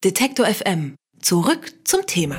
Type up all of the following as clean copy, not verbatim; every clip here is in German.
Detektor FM. Zurück zum Thema.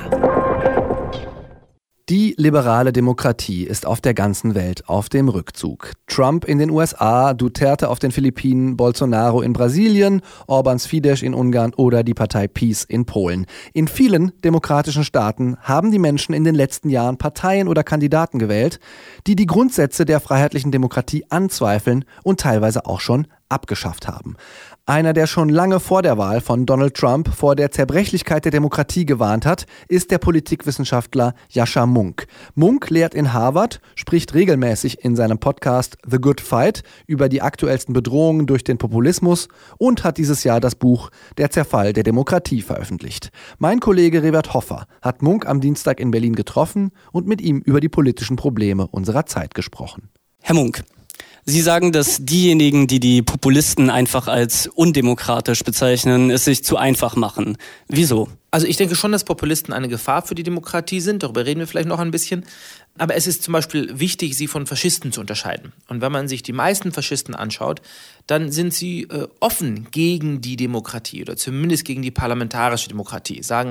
Die liberale Demokratie ist auf der ganzen Welt auf dem Rückzug. Trump in den USA, Duterte auf den Philippinen, Bolsonaro in Brasilien, Orbáns Fidesz in Ungarn oder die Partei PiS in Polen. In vielen demokratischen Staaten haben die Menschen in den letzten Jahren Parteien oder Kandidaten gewählt, die die Grundsätze der freiheitlichen Demokratie anzweifeln und teilweise auch schon abgeschafft haben. Einer, der schon lange vor der Wahl von Donald Trump vor der Zerbrechlichkeit der Demokratie gewarnt hat, ist der Politikwissenschaftler Yascha Mounk. Mounk lehrt in Harvard, spricht regelmäßig in seinem Podcast The Good Fight über die aktuellsten Bedrohungen durch den Populismus und hat dieses Jahr das Buch Der Zerfall der Demokratie veröffentlicht. Mein Kollege Revert Hoffer hat Mounk am Dienstag in Berlin getroffen und mit ihm über die politischen Probleme unserer Zeit gesprochen. Herr Mounk, Sie sagen, dass diejenigen, die die Populisten einfach als undemokratisch bezeichnen, es sich zu einfach machen. Wieso? Also ich denke schon, dass Populisten eine Gefahr für die Demokratie sind. Darüber reden wir vielleicht noch ein bisschen. Aber es ist zum Beispiel wichtig, sie von Faschisten zu unterscheiden. Und wenn man sich die meisten Faschisten anschaut, dann sind sie offen gegen die Demokratie oder zumindest gegen die parlamentarische Demokratie. Sagen,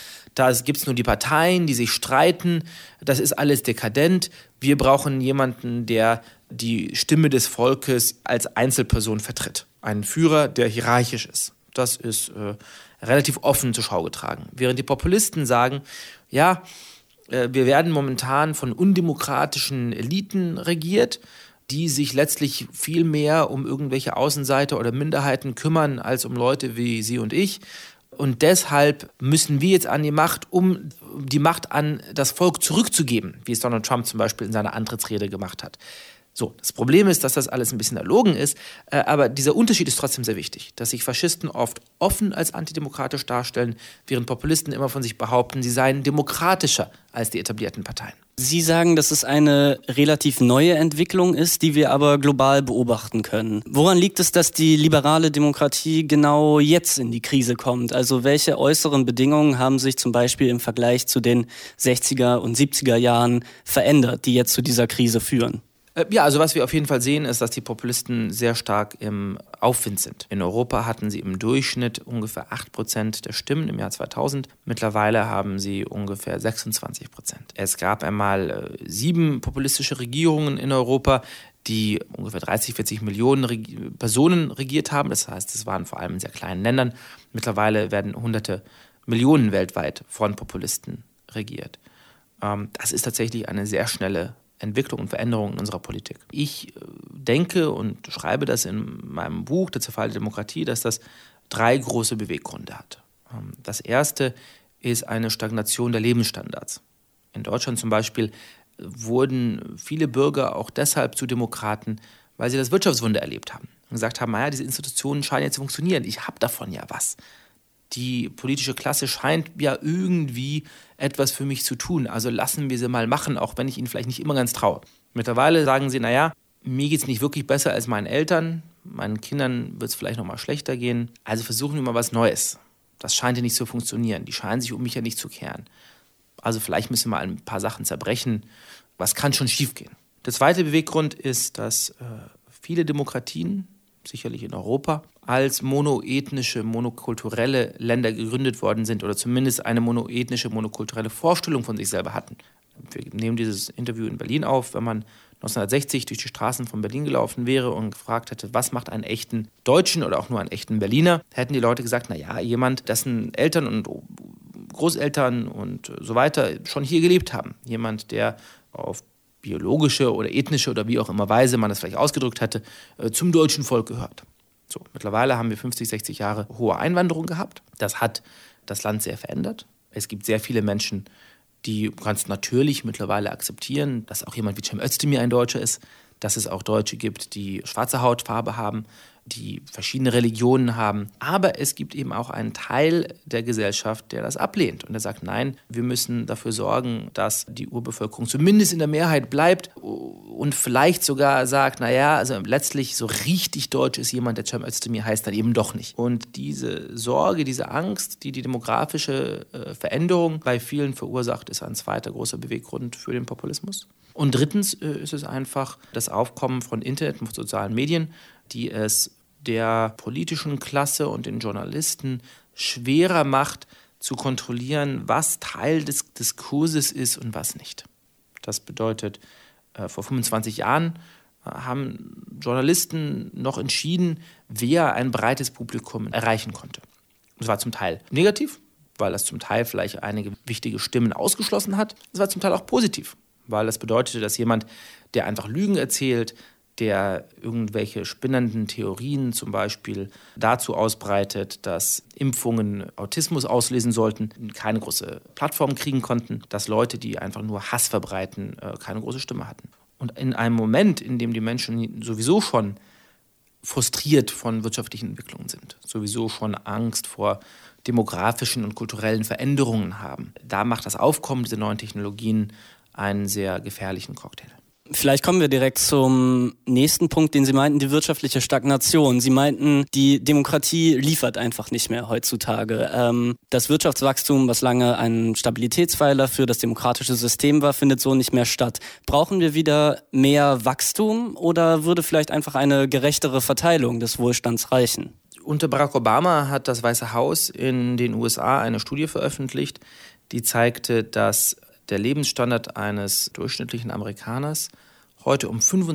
da gibt es nur die Parteien, die sich streiten. Das ist alles dekadent. Wir brauchen jemanden, der die Stimme des Volkes als Einzelperson vertritt. Einen Führer, der hierarchisch ist. Das ist relativ offen zur Schau getragen. Während die Populisten sagen, wir werden momentan von undemokratischen Eliten regiert, die sich letztlich viel mehr um irgendwelche Außenseiter oder Minderheiten kümmern, als um Leute wie Sie und ich. Und deshalb müssen wir jetzt an die Macht, um die Macht an das Volk zurückzugeben, wie es Donald Trump zum Beispiel in seiner Antrittsrede gemacht hat. So, das Problem ist, dass das alles ein bisschen erlogen ist, aber dieser Unterschied ist trotzdem sehr wichtig, dass sich Faschisten oft offen als antidemokratisch darstellen, während Populisten immer von sich behaupten, sie seien demokratischer als die etablierten Parteien. Sie sagen, dass es eine relativ neue Entwicklung ist, die wir aber global beobachten können. Woran liegt es, dass die liberale Demokratie genau jetzt in die Krise kommt? Also welche äußeren Bedingungen haben sich zum Beispiel im Vergleich zu den 60er und 70er Jahren verändert, die jetzt zu dieser Krise führen? Also was wir auf jeden Fall sehen, ist, dass die Populisten sehr stark im Aufwind sind. In Europa hatten sie im Durchschnitt ungefähr 8% der Stimmen im Jahr 2000. Mittlerweile haben sie ungefähr 26%. Es gab einmal 7 populistische Regierungen in Europa, die ungefähr 30, 40 Millionen Personen regiert haben. Das heißt, es waren vor allem in sehr kleinen Ländern. Mittlerweile werden hunderte Millionen weltweit von Populisten regiert. Das ist tatsächlich eine sehr schnelle Entwicklung und Veränderung in unserer Politik. Ich denke und schreibe das in meinem Buch Der Zerfall der Demokratie, dass das 3 große Beweggründe hat. Das erste ist eine Stagnation der Lebensstandards. In Deutschland zum Beispiel wurden viele Bürger auch deshalb zu Demokraten, weil sie das Wirtschaftswunder erlebt haben und gesagt haben, diese Institutionen scheinen ja zu funktionieren, ich habe davon ja was. Die politische Klasse scheint ja irgendwie etwas für mich zu tun. Also lassen wir sie mal machen, auch wenn ich ihnen vielleicht nicht immer ganz traue. Mittlerweile sagen sie, mir geht es nicht wirklich besser als meinen Eltern. Meinen Kindern wird es vielleicht noch mal schlechter gehen. Also versuchen wir mal was Neues. Das scheint ja nicht zu funktionieren. Die scheinen sich um mich ja nicht zu kehren. Also vielleicht müssen wir mal ein paar Sachen zerbrechen. Was kann schon schiefgehen? Der zweite Beweggrund ist, dass viele Demokratien, sicherlich in Europa, als monoethnische, monokulturelle Länder gegründet worden sind oder zumindest eine monoethnische, monokulturelle Vorstellung von sich selber hatten. Wir nehmen dieses Interview in Berlin auf. Wenn man 1960 durch die Straßen von Berlin gelaufen wäre und gefragt hätte, was macht einen echten Deutschen oder auch nur einen echten Berliner, hätten die Leute gesagt, jemand, dessen Eltern und Großeltern und so weiter schon hier gelebt haben. Jemand, der auf biologische oder ethnische oder wie auch immer Weise man das vielleicht ausgedrückt hätte, zum deutschen Volk gehört. So, mittlerweile haben wir 50, 60 Jahre hohe Einwanderung gehabt. Das hat das Land sehr verändert. Es gibt sehr viele Menschen, die ganz natürlich mittlerweile akzeptieren, dass auch jemand wie Cem Özdemir ein Deutscher ist, dass es auch Deutsche gibt, die schwarze Hautfarbe haben, die verschiedene Religionen haben. Aber es gibt eben auch einen Teil der Gesellschaft, der das ablehnt und der sagt, nein, wir müssen dafür sorgen, dass die Urbevölkerung zumindest in der Mehrheit bleibt und vielleicht sogar sagt, also letztlich so richtig deutsch ist jemand, der Cem Özdemir heißt, dann eben doch nicht. Und diese Sorge, diese Angst, die demografische Veränderung bei vielen verursacht, ist ein zweiter großer Beweggrund für den Populismus. Und drittens ist es einfach das Aufkommen von Internet und sozialen Medien, die es der politischen Klasse und den Journalisten schwerer macht, zu kontrollieren, was Teil des Diskurses ist und was nicht. Das bedeutet, vor 25 Jahren haben Journalisten noch entschieden, wer ein breites Publikum erreichen konnte. Das war zum Teil negativ, weil das zum Teil vielleicht einige wichtige Stimmen ausgeschlossen hat. Es war zum Teil auch positiv, weil das bedeutete, dass jemand, der einfach Lügen erzählt, der irgendwelche spinnenden Theorien zum Beispiel dazu ausbreitet, dass Impfungen Autismus auslösen sollten, keine große Plattform kriegen konnten, dass Leute, die einfach nur Hass verbreiten, keine große Stimme hatten. Und in einem Moment, in dem die Menschen sowieso schon frustriert von wirtschaftlichen Entwicklungen sind, sowieso schon Angst vor demografischen und kulturellen Veränderungen haben, da macht das Aufkommen dieser neuen Technologien einen sehr gefährlichen Cocktail. Vielleicht kommen wir direkt zum nächsten Punkt, den Sie meinten, die wirtschaftliche Stagnation. Sie meinten, die Demokratie liefert einfach nicht mehr heutzutage. Das Wirtschaftswachstum, was lange ein Stabilitätspfeiler für das demokratische System war, findet so nicht mehr statt. Brauchen wir wieder mehr Wachstum oder würde vielleicht einfach eine gerechtere Verteilung des Wohlstands reichen? Unter Barack Obama hat das Weiße Haus in den USA eine Studie veröffentlicht, die zeigte, dass der Lebensstandard eines durchschnittlichen Amerikaners heute um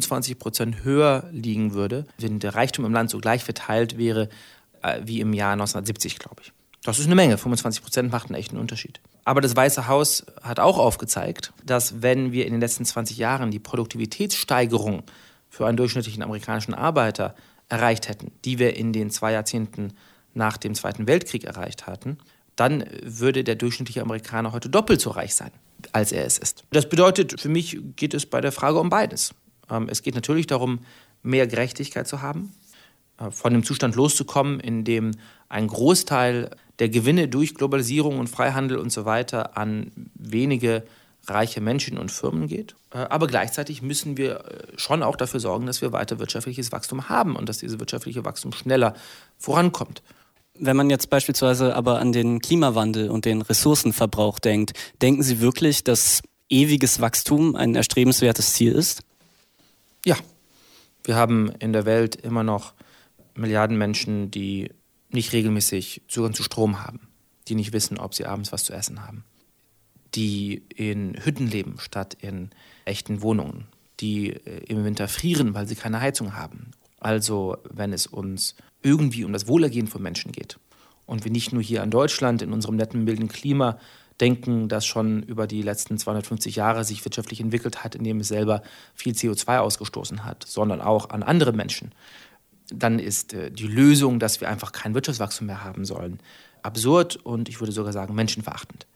25% höher liegen würde, wenn der Reichtum im Land so gleich verteilt wäre wie im Jahr 1970, glaube ich. Das ist eine Menge, 25% macht einen echten Unterschied. Aber das Weiße Haus hat auch aufgezeigt, dass wenn wir in den letzten 20 Jahren die Produktivitätssteigerung für einen durchschnittlichen amerikanischen Arbeiter erreicht hätten, die wir in den 2 Jahrzehnten nach dem Zweiten Weltkrieg erreicht hatten, dann würde der durchschnittliche Amerikaner heute doppelt so reich sein, als er es ist. Das bedeutet, für mich geht es bei der Frage um beides. Es geht natürlich darum, mehr Gerechtigkeit zu haben, von dem Zustand loszukommen, in dem ein Großteil der Gewinne durch Globalisierung und Freihandel und so weiter an wenige reiche Menschen und Firmen geht. Aber gleichzeitig müssen wir schon auch dafür sorgen, dass wir weiter wirtschaftliches Wachstum haben und dass dieses wirtschaftliche Wachstum schneller vorankommt. Wenn man jetzt beispielsweise aber an den Klimawandel und den Ressourcenverbrauch denkt, denken Sie wirklich, dass ewiges Wachstum ein erstrebenswertes Ziel ist? Ja, wir haben in der Welt immer noch Milliarden Menschen, die nicht regelmäßig Zugang zu Strom haben, die nicht wissen, ob sie abends was zu essen haben, die in Hütten leben statt in echten Wohnungen, die im Winter frieren, weil sie keine Heizung haben. Also wenn es uns irgendwie um das Wohlergehen von Menschen geht und wir nicht nur hier in Deutschland in unserem netten, milden Klima denken, das schon über die letzten 250 Jahre sich wirtschaftlich entwickelt hat, indem es selber viel CO2 ausgestoßen hat, sondern auch an andere Menschen, dann ist die Lösung, dass wir einfach kein Wirtschaftswachstum mehr haben sollen, absurd und ich würde sogar sagen menschenverachtend.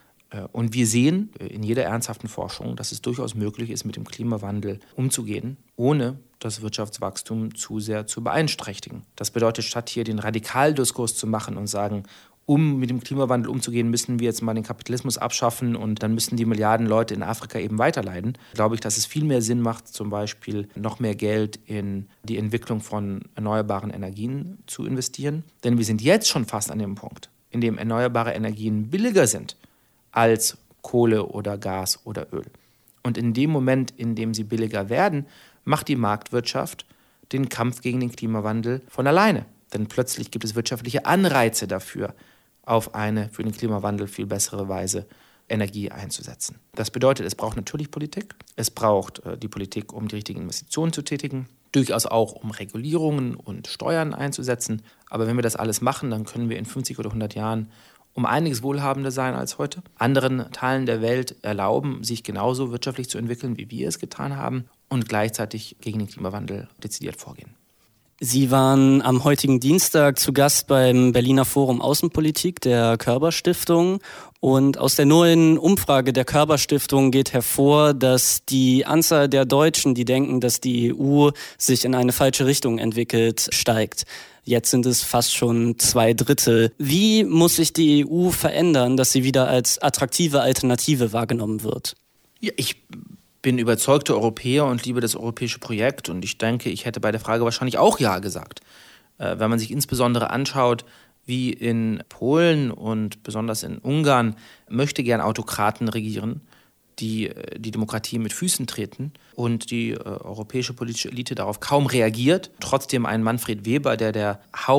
Und wir sehen in jeder ernsthaften Forschung, dass es durchaus möglich ist, mit dem Klimawandel umzugehen, ohne das Wirtschaftswachstum zu sehr zu beeinträchtigen. Das bedeutet, statt hier den Radikaldiskurs zu machen und sagen, um mit dem Klimawandel umzugehen, müssen wir jetzt mal den Kapitalismus abschaffen und dann müssen die Milliarden Leute in Afrika eben weiterleiden, glaube ich, dass es viel mehr Sinn macht, zum Beispiel noch mehr Geld in die Entwicklung von erneuerbaren Energien zu investieren. Denn wir sind jetzt schon fast an dem Punkt, in dem erneuerbare Energien billiger sind als Kohle oder Gas oder Öl. Und in dem Moment, in dem sie billiger werden, macht die Marktwirtschaft den Kampf gegen den Klimawandel von alleine. Denn plötzlich gibt es wirtschaftliche Anreize dafür, auf eine für den Klimawandel viel bessere Weise Energie einzusetzen. Das bedeutet, es braucht natürlich Politik. Es braucht die Politik, um die richtigen Investitionen zu tätigen. Durchaus auch, um Regulierungen und Steuern einzusetzen. Aber wenn wir das alles machen, dann können wir in 50 oder 100 Jahren um einiges wohlhabender sein als heute. Anderen Teilen der Welt erlauben, sich genauso wirtschaftlich zu entwickeln, wie wir es getan haben und gleichzeitig gegen den Klimawandel dezidiert vorgehen. Sie waren am heutigen Dienstag zu Gast beim Berliner Forum Außenpolitik der Körber Stiftung. Und aus der neuen Umfrage der Körber Stiftung geht hervor, dass die Anzahl der Deutschen, die denken, dass die EU sich in eine falsche Richtung entwickelt, steigt. Jetzt sind es fast schon 2/3. Wie muss sich die EU verändern, dass sie wieder als attraktive Alternative wahrgenommen wird? Ja, ich bin überzeugter Europäer und liebe das europäische Projekt. Und ich denke, ich hätte bei der Frage wahrscheinlich auch Ja gesagt. Wenn man sich insbesondere anschaut, wie in Polen und besonders in Ungarn möchte gern Autokraten regieren, die die Demokratie mit Füßen treten und die europäische politische Elite darauf kaum reagiert. Trotzdem ein Manfred Weber, der Hauptakteur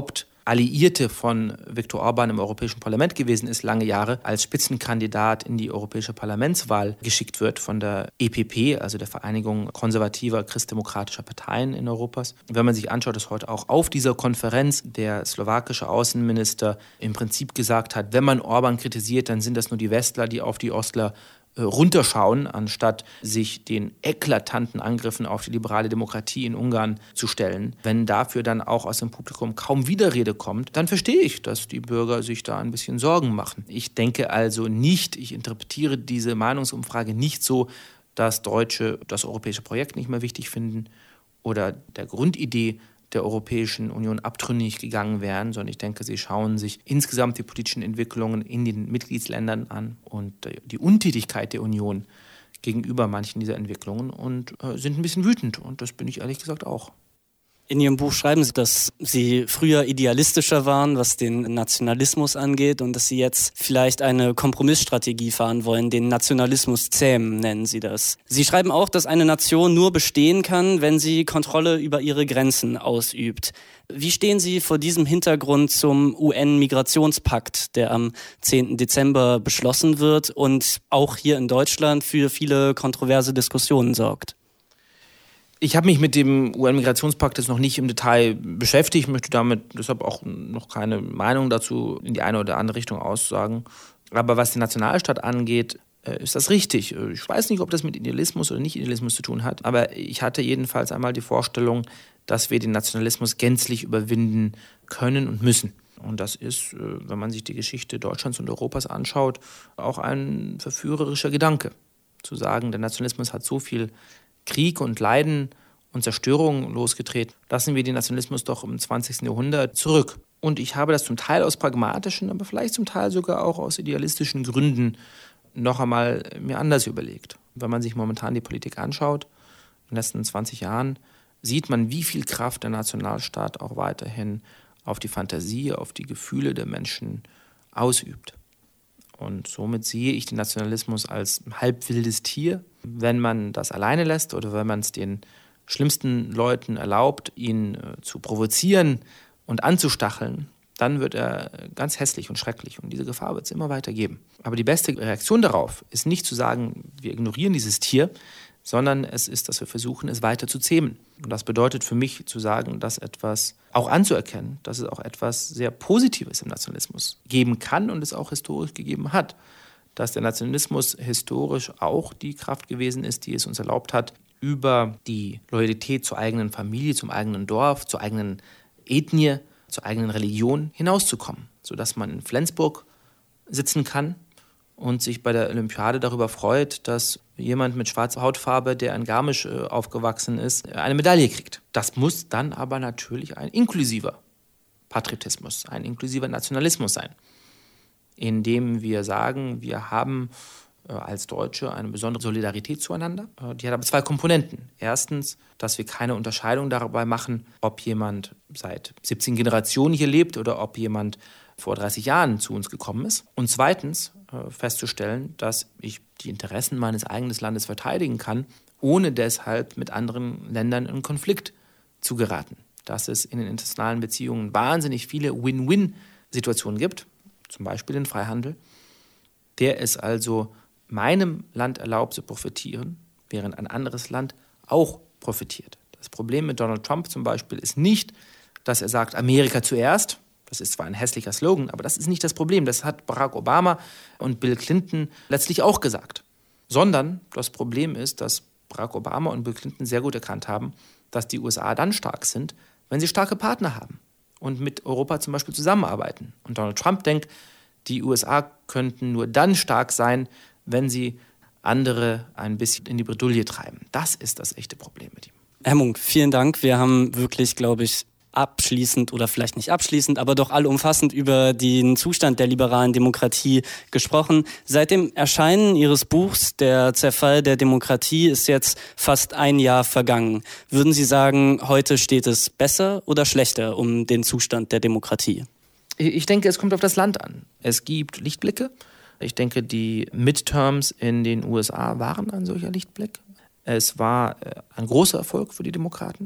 Alliierte von Viktor Orban im Europäischen Parlament gewesen ist, lange Jahre, als Spitzenkandidat in die Europäische Parlamentswahl geschickt wird von der EPP, also der Vereinigung konservativer christdemokratischer Parteien in Europas. Wenn man sich anschaut, dass heute auch auf dieser Konferenz der slowakische Außenminister im Prinzip gesagt hat, wenn man Orban kritisiert, dann sind das nur die Westler, die auf die Ostler runterschauen, anstatt sich den eklatanten Angriffen auf die liberale Demokratie in Ungarn zu stellen. Wenn dafür dann auch aus dem Publikum kaum Widerrede kommt, dann verstehe ich, dass die Bürger sich da ein bisschen Sorgen machen. Ich denke also nicht, ich interpretiere diese Meinungsumfrage nicht so, dass Deutsche das europäische Projekt nicht mehr wichtig finden oder der Grundidee der Europäischen Union abtrünnig gegangen wären, sondern ich denke, sie schauen sich insgesamt die politischen Entwicklungen in den Mitgliedsländern an und die Untätigkeit der Union gegenüber manchen dieser Entwicklungen und sind ein bisschen wütend. Und das bin ich ehrlich gesagt auch. In Ihrem Buch schreiben Sie, dass Sie früher idealistischer waren, was den Nationalismus angeht und dass Sie jetzt vielleicht eine Kompromissstrategie fahren wollen, den Nationalismus zähmen, nennen Sie das. Sie schreiben auch, dass eine Nation nur bestehen kann, wenn sie Kontrolle über ihre Grenzen ausübt. Wie stehen Sie vor diesem Hintergrund zum UN-Migrationspakt, der am 10. Dezember beschlossen wird und auch hier in Deutschland für viele kontroverse Diskussionen sorgt? Ich habe mich mit dem UN-Migrationspakt jetzt noch nicht im Detail beschäftigt, möchte damit deshalb auch noch keine Meinung dazu in die eine oder andere Richtung aussagen. Aber was den Nationalstaat angeht, ist das richtig. Ich weiß nicht, ob das mit Idealismus oder Nicht-Idealismus zu tun hat, aber ich hatte jedenfalls einmal die Vorstellung, dass wir den Nationalismus gänzlich überwinden können und müssen. Und das ist, wenn man sich die Geschichte Deutschlands und Europas anschaut, auch ein verführerischer Gedanke. Zu sagen, der Nationalismus hat so viel Krieg und Leiden und Zerstörung losgetreten. Lassen wir den Nationalismus doch im 20. Jahrhundert zurück. Und ich habe das zum Teil aus pragmatischen, aber vielleicht zum Teil sogar auch aus idealistischen Gründen noch einmal mir anders überlegt. Wenn man sich momentan die Politik anschaut, in den letzten 20 Jahren, sieht man, wie viel Kraft der Nationalstaat auch weiterhin auf die Fantasie, auf die Gefühle der Menschen ausübt. Und somit sehe ich den Nationalismus als halbwildes Tier. Wenn man das alleine lässt oder wenn man es den schlimmsten Leuten erlaubt, ihn zu provozieren und anzustacheln, dann wird er ganz hässlich und schrecklich. Und diese Gefahr wird es immer weiter geben. Aber die beste Reaktion darauf ist nicht zu sagen, wir ignorieren dieses Tier, sondern es ist, dass wir versuchen, es weiter zu zähmen. Und das bedeutet für mich zu sagen, dass etwas auch anzuerkennen, dass es auch etwas sehr Positives im Nationalismus geben kann und es auch historisch gegeben hat. Dass der Nationalismus historisch auch die Kraft gewesen ist, die es uns erlaubt hat, über die Loyalität zur eigenen Familie, zum eigenen Dorf, zur eigenen Ethnie, zur eigenen Religion hinauszukommen. Sodass man in Flensburg sitzen kann und sich bei der Olympiade darüber freut, dass jemand mit schwarzer Hautfarbe, der in Garmisch aufgewachsen ist, eine Medaille kriegt. Das muss dann aber natürlich ein inklusiver Patriotismus, ein inklusiver Nationalismus sein, indem wir sagen, wir haben als Deutsche eine besondere Solidarität zueinander. Die hat aber zwei Komponenten. Erstens, dass wir keine Unterscheidung dabei machen, ob jemand seit 17 Generationen hier lebt oder ob jemand vor 30 Jahren zu uns gekommen ist. Und zweitens festzustellen, dass ich die Interessen meines eigenen Landes verteidigen kann, ohne deshalb mit anderen Ländern in Konflikt zu geraten. Dass es in den internationalen Beziehungen wahnsinnig viele Win-Win-Situationen gibt, zum Beispiel den Freihandel, der es also meinem Land erlaubt zu profitieren, während ein anderes Land auch profitiert. Das Problem mit Donald Trump zum Beispiel ist nicht, dass er sagt, Amerika zuerst. Das ist zwar ein hässlicher Slogan, aber das ist nicht das Problem. Das hat Barack Obama und Bill Clinton letztlich auch gesagt. Sondern das Problem ist, dass Barack Obama und Bill Clinton sehr gut erkannt haben, dass die USA dann stark sind, wenn sie starke Partner haben und mit Europa zum Beispiel zusammenarbeiten. Und Donald Trump denkt, die USA könnten nur dann stark sein, wenn sie andere ein bisschen in die Bredouille treiben. Das ist das echte Problem mit ihm. Herr Munk, vielen Dank. Wir haben wirklich, glaube ich, abschließend oder vielleicht nicht abschließend, aber doch allumfassend über den Zustand der liberalen Demokratie gesprochen. Seit dem Erscheinen Ihres Buchs Der Zerfall der Demokratie ist jetzt fast ein Jahr vergangen. Würden Sie sagen, heute steht es besser oder schlechter um den Zustand der Demokratie? Ich denke, es kommt auf das Land an. Es gibt Lichtblicke. Ich denke, die Midterms in den USA waren ein solcher Lichtblick. Es war ein großer Erfolg für die Demokraten.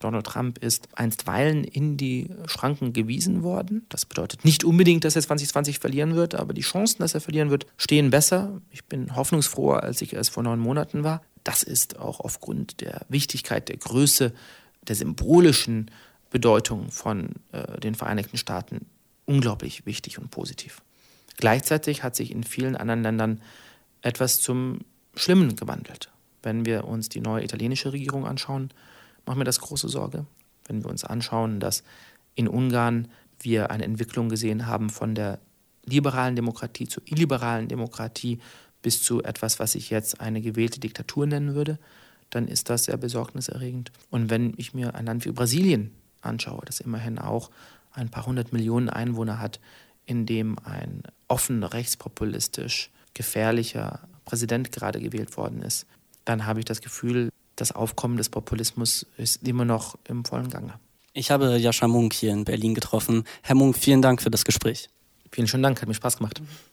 Donald Trump ist einstweilen in die Schranken gewiesen worden. Das bedeutet nicht unbedingt, dass er 2020 verlieren wird, aber die Chancen, dass er verlieren wird, stehen besser. Ich bin hoffnungsfroher, als ich es vor 9 Monaten war. Das ist auch aufgrund der Wichtigkeit, der Größe, der symbolischen Bedeutung von den Vereinigten Staaten unglaublich wichtig und positiv. Gleichzeitig hat sich in vielen anderen Ländern etwas zum Schlimmen gewandelt. Wenn wir uns die neue italienische Regierung anschauen, macht mir das große Sorge. Wenn wir uns anschauen, dass in Ungarn wir eine Entwicklung gesehen haben von der liberalen Demokratie zur illiberalen Demokratie bis zu etwas, was ich jetzt eine gewählte Diktatur nennen würde, dann ist das sehr besorgniserregend. Und wenn ich mir ein Land wie Brasilien anschaue, das immerhin auch ein paar 100 Millionen Einwohner hat, in dem ein offen rechtspopulistisch gefährlicher Präsident gerade gewählt worden ist, dann habe ich das Gefühl, das Aufkommen des Populismus ist immer noch im vollen Gange. Ich habe Jascha Munk hier in Berlin getroffen. Herr Munk, vielen Dank für das Gespräch. Vielen schönen Dank, hat mir Spaß gemacht.